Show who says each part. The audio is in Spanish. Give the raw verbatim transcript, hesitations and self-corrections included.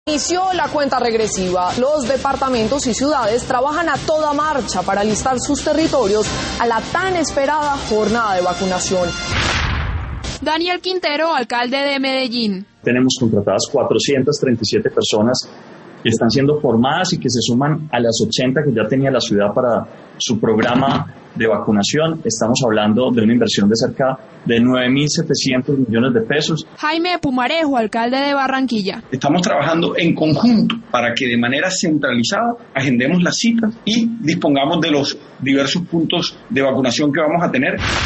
Speaker 1: Inició la cuenta regresiva. Los departamentos y ciudades trabajan a toda marcha para alistar sus territorios a la tan esperada jornada de vacunación.
Speaker 2: Daniel Quintero, alcalde de Medellín.
Speaker 3: Tenemos contratadas cuatrocientas treinta y siete personas que están siendo formadas y que se suman a las ochenta que ya tenía la ciudad para su programa de vacunación. Estamos hablando de una inversión de cerca de nueve mil setecientos millones de pesos.
Speaker 2: Jaime Pumarejo, alcalde de Barranquilla.
Speaker 4: Estamos trabajando en conjunto para que de manera centralizada agendemos las citas y dispongamos de los diversos puntos de vacunación que vamos a tener.